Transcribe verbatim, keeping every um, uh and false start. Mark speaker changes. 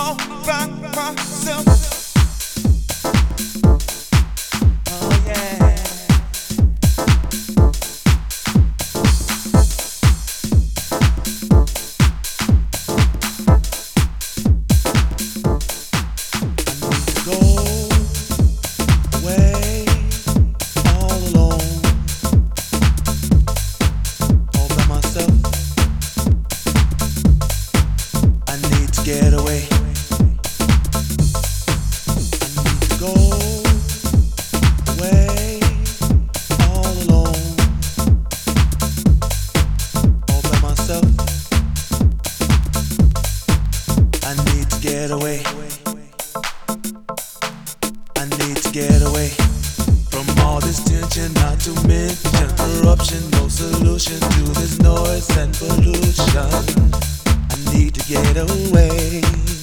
Speaker 1: all by myself. Oh yeah. Go away all alone, all by myself. I need to get away. I need to go away all alone, all by myself. I need to get away. I need to get away from all this tension, not to mention corruption. No solution to this noise and pollution. I need to get away.